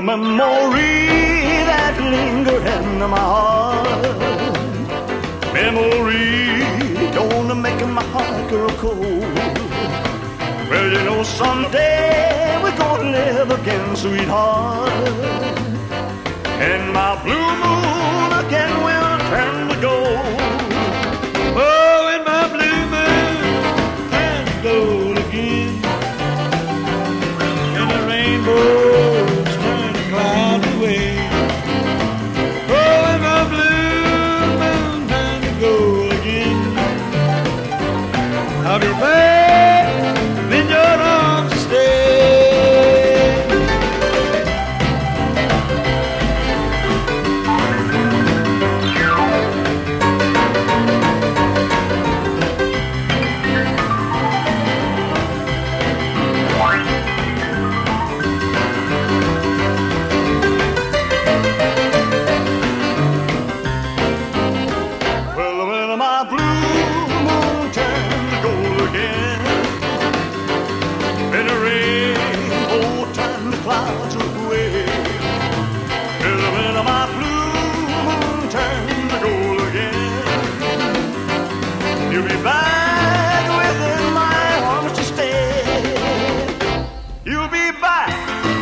memory that linger in my heart. Memory gonna make my heart grow cold. Well, you know, someday we're gonna live again, sweetheart. And my blue moon again will turn to gold. Oh, and my blue moon turns to gold again. And the rainbows turn the clouds away. Oh, and my blue moon turns to gold again. I'll be back in your arms to stay. You'll be back